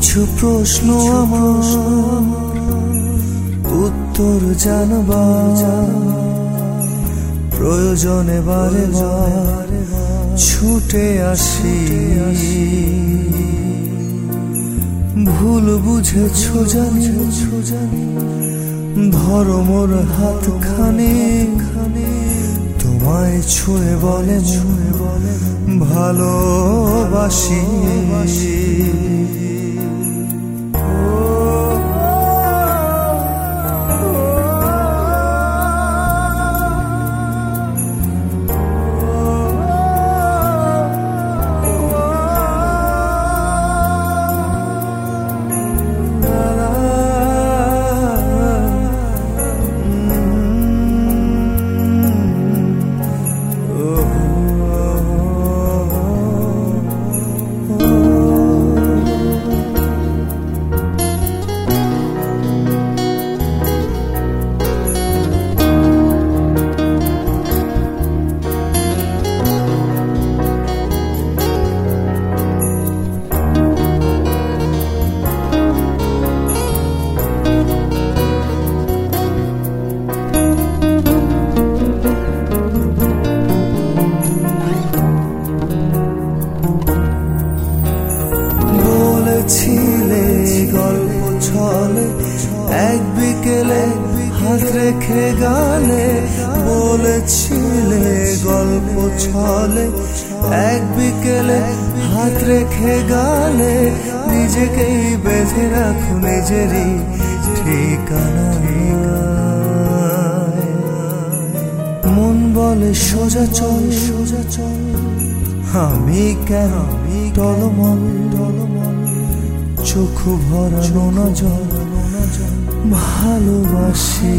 কিছু প্রশ্ন আমার উত্তর জানবার প্রয়োজনে বারে বারে ছুটে আসি। ভুল বুঝেছ জানি, ধরো মোর হাতখানি, তোমায় ছুঁয়ে বলে ভালোবাসি। ছিলে গল্প ছলে এক বিকেলে হাত রেখে গালে, বলেছিলে গল্প ছলে এক বিকেলে হাত রেখে গালে, নিজেকেই বেঁধে রাখো নিজেরই ঠিকানায়। মন বলে সোজা চল সোজা চল, আমি কেন টলমল চোখ ভরা নোনা জল ভালোবাসি।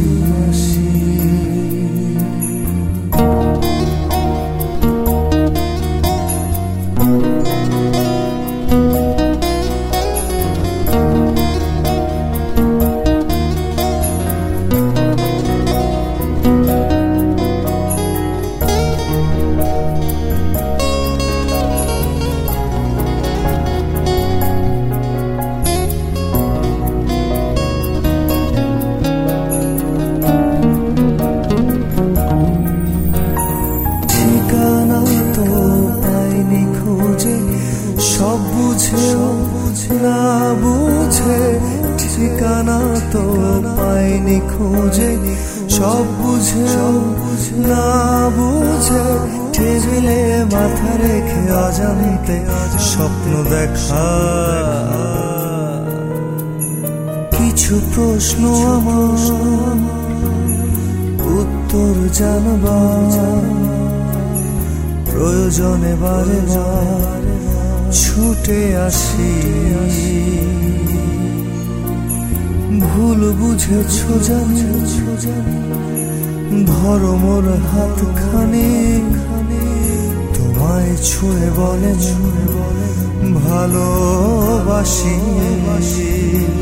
সব বুঝেও না বুঝে ঠিকানা তো পাইনি খুঁজে, সব বুঝেও না বুঝে টেবিলে মাথা রেখে অজান্তে স্বপ্ন দেখা। কিছু প্রশ্ন আমার উত্তর জানবার প্রয়োজনে বারে বারে ছুটে আসি। ভুল বুঝেছ জানি, ধরো মোর হাতখানি, তোমায় ছুঁয়ে বলে ভালোবাসি।